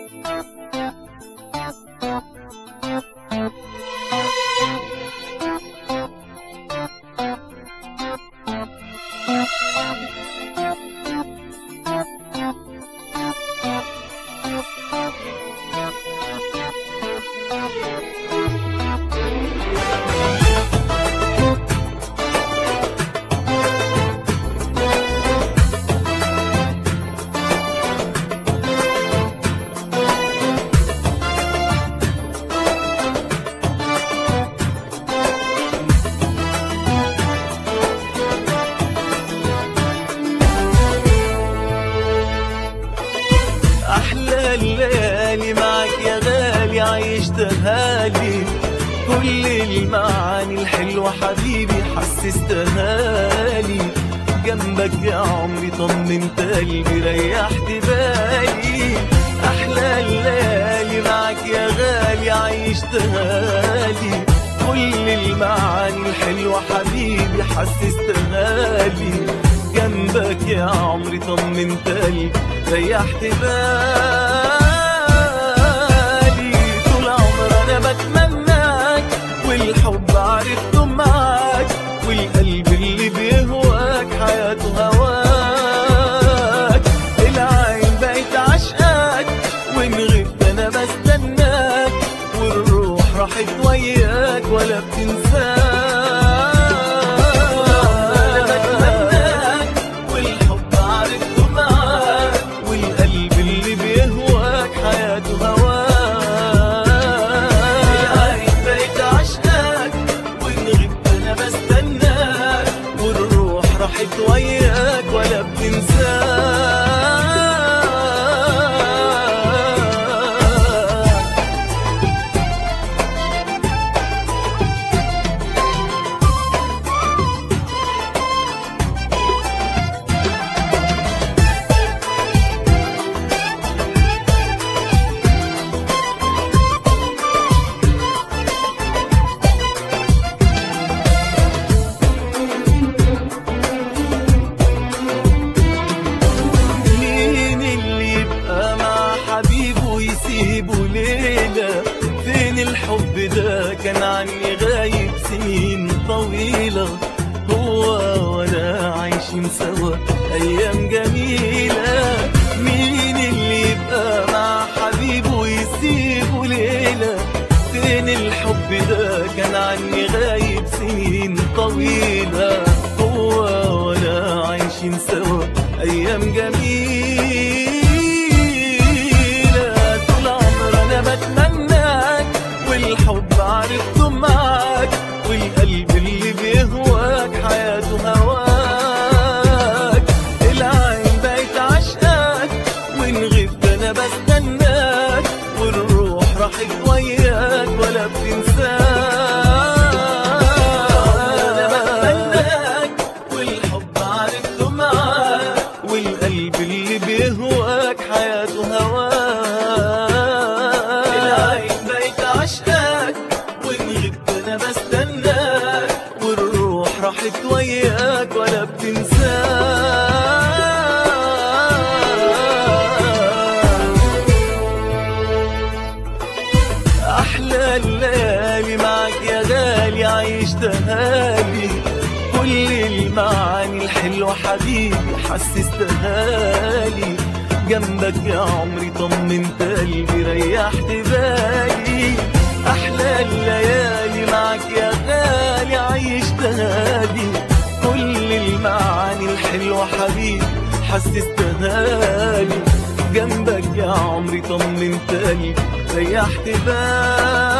أحلى الليالي معك يا غالي عيشتها لي، كل المعاني الحلوة حبيبي حسستها لي، جنبك يا عمري طمنت قلبي ريحت بالي. أحلى الليالي معك يا غالي عيشتها لي، كل المعاني الحلوة حبيبي حسستها لي، جنبك يا عمري طمنت قلبي ريحت بالي. طول عمر انا بتمناك والحب عرفته معاك، والقلب اللي بيهواك حياته هواك، العين بقت عشقاك وان غبت انا بستناك، والروح راحت وياك ولا بتنساك. راحت وياك ولا بتنساك. يسيبوا ليلة فين الحب ده كان عني غايب سنين طويلة، هو وانا عايشين سوا ايام جميلة. مين اللي يبقى مع حبيبه يسيبوا ليلة فين الحب ده كان عني غايب سنين طويلة، هو وانا عايشين سوا ايام جميلة. بتمناك والحب عرفته معاك، والقلب اللي بيهواك حياته هواك، العين بقت عشقاك وان غبت انا بستناك، والروح راحت وياك ولا بتنساك. انا بتمناك والحب عرفته معاك، والقلب اللي بيهواك حياته هواك، راحت وياك ولا بتنساك. أحلى الليالي معك يا غالي عيشتها لي، كل المعاني الحلوة حبيبي حسستها لي، جنبك يا عمري طمنت قلبي ريحت بالي. أحلى الليالي معك يا غالي عيشتها لي، كل المعاني الحلوة حبيبي حسستها لي، جنبك يا عمري طمنت قلبي ريحت بالي.